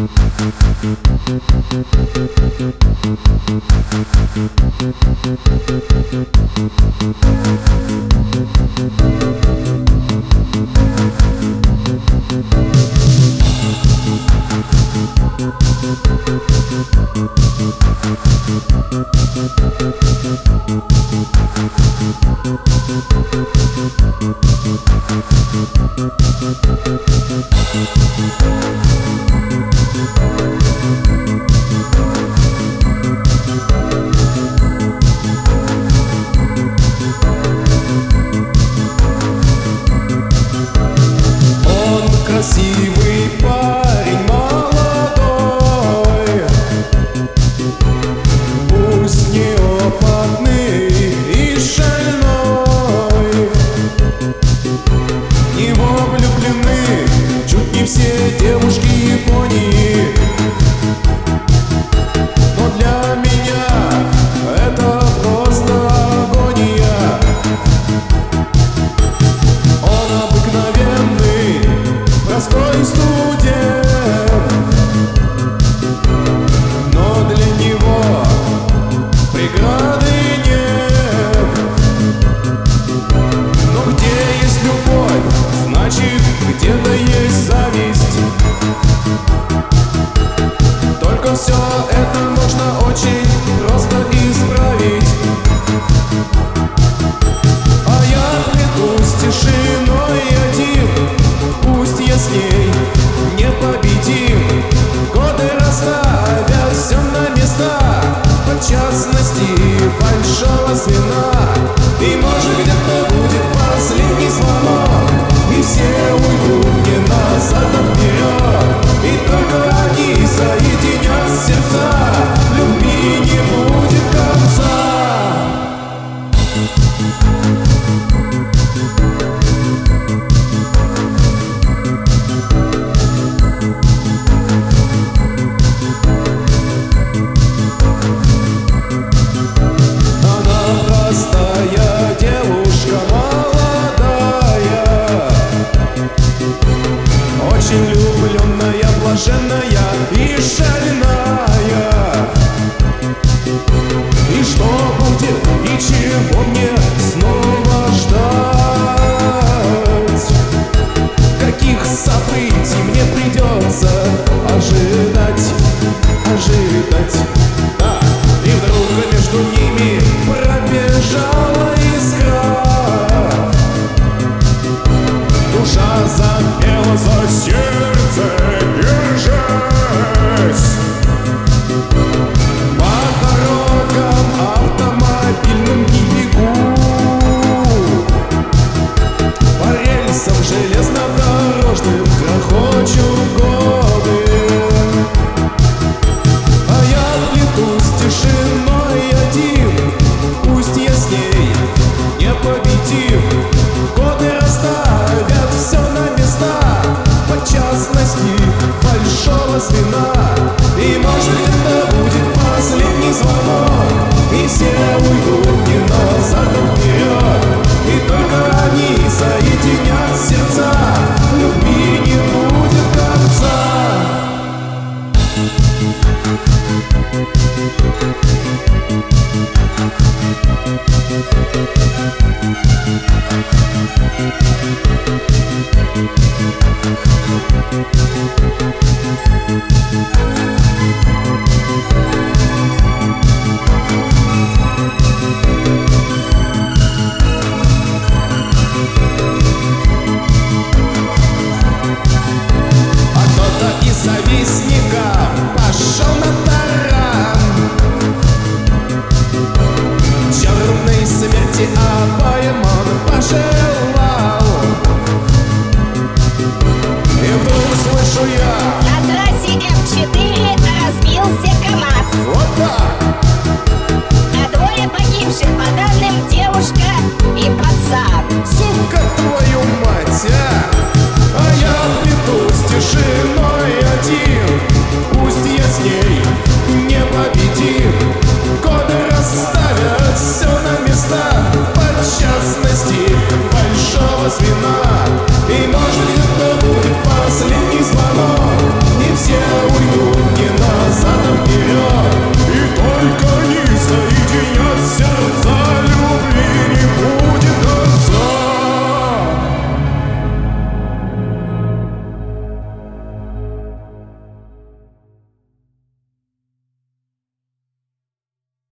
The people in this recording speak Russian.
Красивый парень молодой, пусть неопытный и шальной. В него влюблены чуть не все девушки Японии, но для меня это просто агония. Он обыкновенный, простой студент, но для него преграды нет. Но где есть любовь, значит где-то есть зависть. Только все это можно очень просто исправить. А я плетусь тишиной один, пусть я с ней непобедим. Годы расставят все на места, в частности большого звена. И может где-то будет последний звонок, и все уйдут не назад, а вперед. И только они соединят сердца, любви не будет конца. Простая девушка молодая, очень влюбленная, блаженная и шальная. И что будет, и чего мне снова ждать? Каких событий мне придется ожидать? Да, и вдруг между ними пробежала искра. Душа запела, за сердце держась. По дорогам автомобильным не бегу, по рельсам железнодорожным грохочут годы. А я плетусь тишиной один, пусть я с ней непобедим. Годы расставят все на места, по частности большого звена. И может это будет последний звонок, и все уйдут не назад, а вперед. И только они соединят сердца, любви не будет конца.